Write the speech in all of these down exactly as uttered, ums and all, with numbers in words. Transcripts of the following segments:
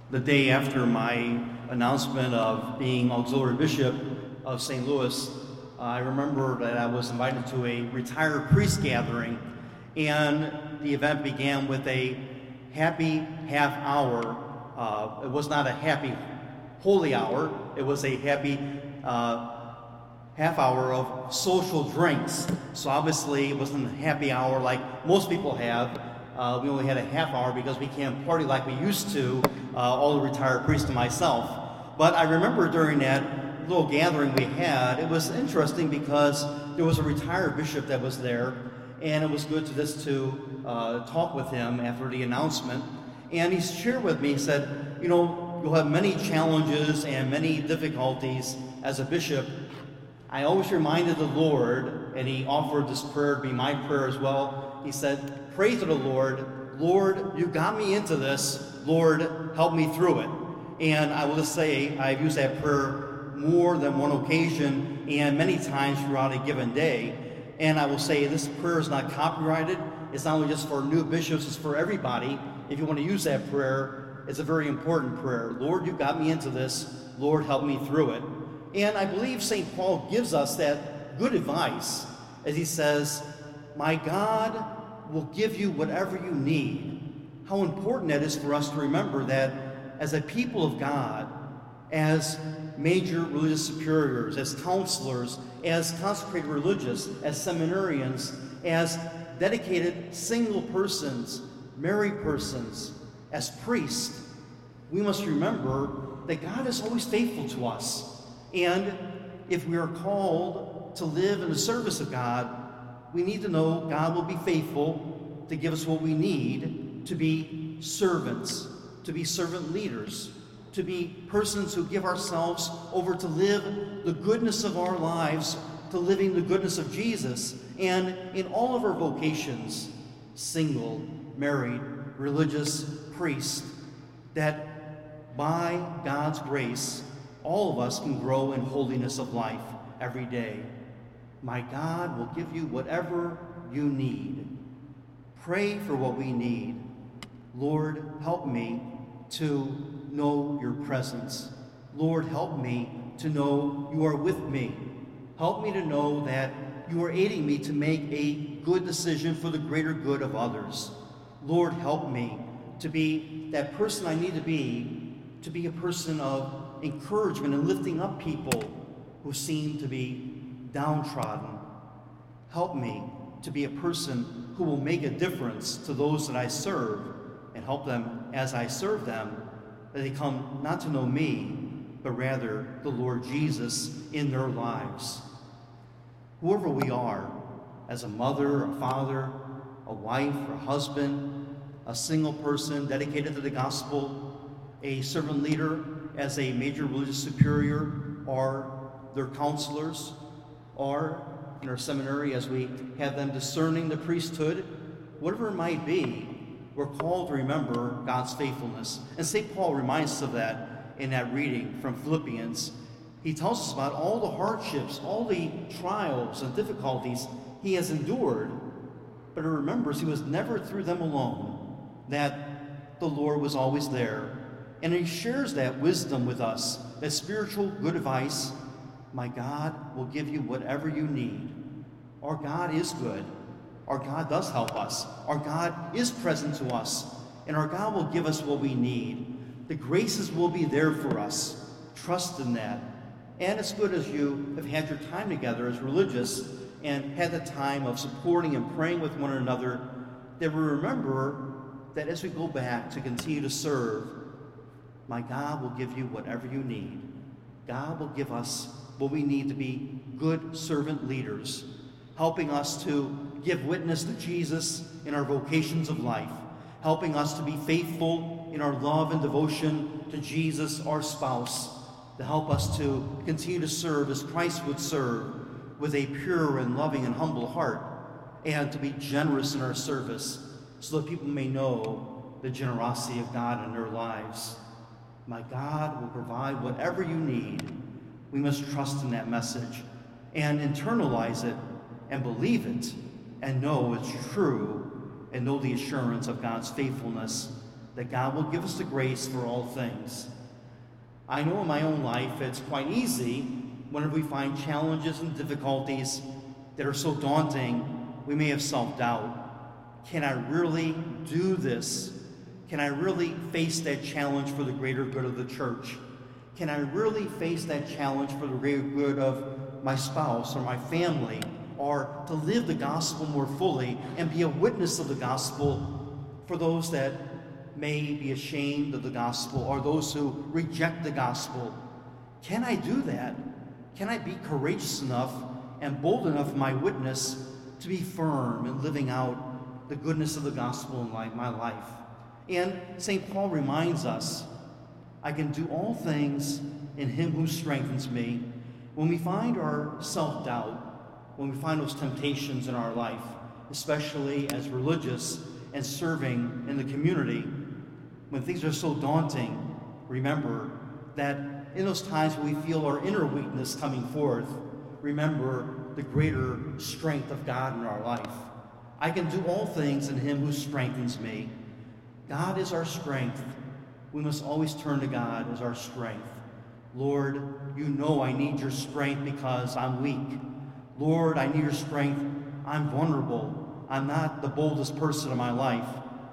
the day after my announcement of being auxiliary bishop of Saint Louis, I remember that I was invited to a retired priest gathering, and the event began with a happy half hour. Uh, it was not a happy holy hour, it was a happy uh, half hour of social drinks. So obviously it wasn't a happy hour like most people have. Uh, we only had a half hour because we can't party like we used to, uh, all the retired priests and myself. But I remember during that little gathering we had, it was interesting because there was a retired bishop that was there, and it was good to just to uh, talk with him after the announcement. And he shared with me, he said, you know, you'll have many challenges and many difficulties as a bishop. I always reminded the Lord, and he offered this prayer to be my prayer as well. He said, pray to the Lord, Lord, you got me into this, Lord, help me through it. And I will just say, I've used that prayer more than one occasion and many times throughout a given day. And I will say, this prayer is not copyrighted. It's not only just for new bishops, it's for everybody. If you want to use that prayer, it's a very important prayer. Lord, you got me into this. Lord, help me through it. And I believe Saint Paul gives us that good advice as he says, my God will give you whatever you need. How important that is for us to remember that as a people of God, as major religious superiors, as counselors, as consecrated religious, as seminarians, as dedicated single persons, married persons, as priests, we must remember that God is always faithful to us. And if we are called to live in the service of God, we need to know God will be faithful to give us what we need to be servants, to be servant leaders, to be persons who give ourselves over to live the goodness of our lives, to living the goodness of Jesus. And in all of our vocations, single, married, religious, priest, that by God's grace, all of us can grow in holiness of life every day. My God will give you whatever you need. Pray for what we need. Lord, help me to know your presence. Lord, help me to know you are with me. Help me to know that you are aiding me to make a good decision for the greater good of others. Lord, help me to be that person I need to be, to be a person of encouragement and lifting up people who seem to be downtrodden. Help me to be a person who will make a difference to those that I serve, and help them as I serve them, that they come not to know me, but rather the Lord Jesus in their lives. Whoever we are, as a mother, a father, a wife, or a husband, a single person dedicated to the gospel, a servant leader as a major religious superior, or their counselors, or in our seminary as we have them discerning the priesthood, whatever it might be, we're called to remember God's faithfulness. And Saint Paul reminds us of that in that reading from Philippians. He tells us about all the hardships, all the trials and difficulties he has endured, but he remembers he was never through them alone, that the Lord was always there. And he shares that wisdom with us, that spiritual good advice. My God will give you whatever you need. Our God is good. Our God does help us. Our God is present to us. And our God will give us what we need. The graces will be there for us. Trust in that. And it's good as you have had your time together as religious and had the time of supporting and praying with one another, that we remember that as we go back to continue to serve, my God will give you whatever you need. God will give us what we need to be good servant leaders, helping us to give witness to Jesus in our vocations of life, helping us to be faithful in our love and devotion to Jesus, our spouse, to help us to continue to serve as Christ would serve, with a pure and loving and humble heart, and to be generous in our service so that people may know the generosity of God in their lives. My God will provide whatever you need. We must trust in that message and internalize it and believe it and know it's true and know the assurance of God's faithfulness, that God will give us the grace for all things. I know in my own life it's quite easy whenever we find challenges and difficulties that are so daunting, we may have self-doubt. Can I really do this? Can I really face that challenge for the greater good of the church? Can I really face that challenge for the greater good of my spouse or my family, or to live the gospel more fully and be a witness of the gospel for those that may be ashamed of the gospel or those who reject the gospel? Can I do that? Can I be courageous enough and bold enough in my witness to be firm in living out the goodness of the gospel in my life? And Saint Paul reminds us, I can do all things in him who strengthens me. When we find our self-doubt, when we find those temptations in our life, especially as religious and serving in the community, when things are so daunting, remember that in those times when we feel our inner weakness coming forth, remember the greater strength of God in our life. I can do all things in him who strengthens me. God is our strength. We must always turn to God as our strength. Lord, you know I need your strength because I'm weak. Lord, I need your strength. I'm vulnerable. I'm not the boldest person in my life.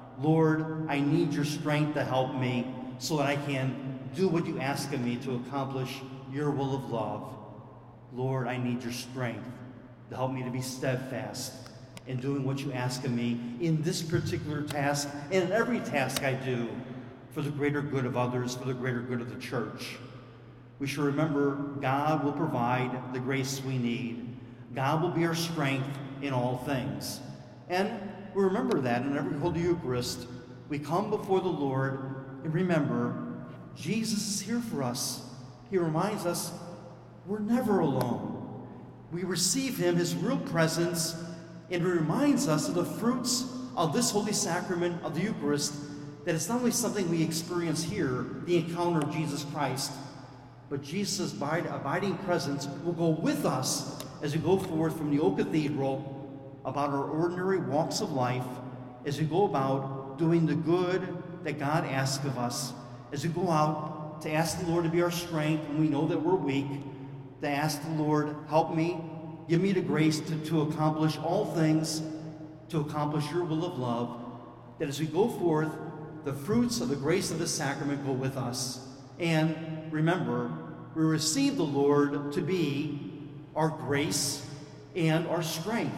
Lord, I need your strength to help me so that I can do what you ask of me to accomplish your will of love. Lord, I need your strength to help me to be steadfast in doing what you ask of me in this particular task and in every task I do for the greater good of others, for the greater good of the church. We should remember God will provide the grace we need. God will be our strength in all things. And we remember that in every Holy Eucharist, we come before the Lord and remember Jesus is here for us. He reminds us we're never alone. We receive him, his real presence, and he reminds us of the fruits of this holy sacrament of the Eucharist, that it's not only something we experience here, the encounter of Jesus Christ, but Jesus' abiding presence will go with us as we go forth from the old cathedral about our ordinary walks of life, as we go about doing the good that God asks of us, as we go out to ask the Lord to be our strength when we know that we're weak, to ask the Lord, help me, give me the grace to, to accomplish all things, to accomplish your will of love, that as we go forth, the fruits of the grace of the sacrament go with us. And remember, we receive the Lord to be our grace and our strength.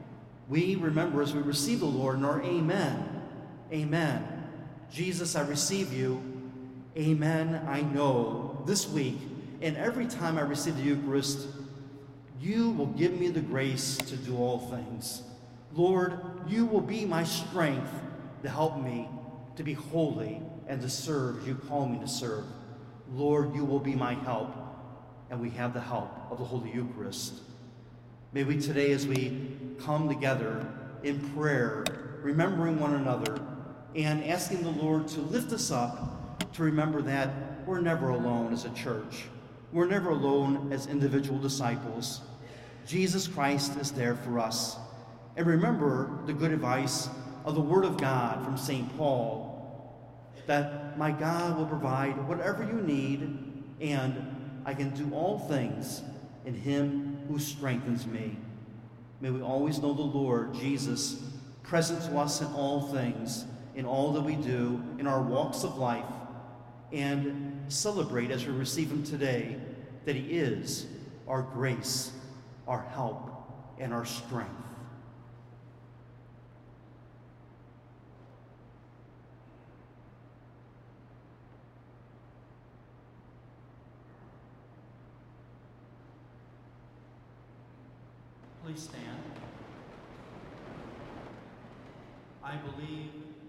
We remember as we receive the Lord in our amen, amen. Jesus, I receive you. Amen, I know this week and every time I receive the Eucharist, you will give me the grace to do all things. Lord, you will be my strength to help me to be holy and to serve as you call me to serve. Lord, you will be my help, and we have the help of the Holy Eucharist. May we today, as we come together in prayer, remembering one another and asking the Lord to lift us up, to remember that we're never alone as a church. We're never alone as individual disciples. Jesus Christ is there for us. And remember the good advice of the Word of God from Saint Paul, that my God will provide whatever you need, and I can do all things in him who strengthens me. May we always know the Lord Jesus present to us in all things, in all that we do, in our walks of life, and celebrate as we receive him today that he is our grace, our help, and our strength. Please stand. I believe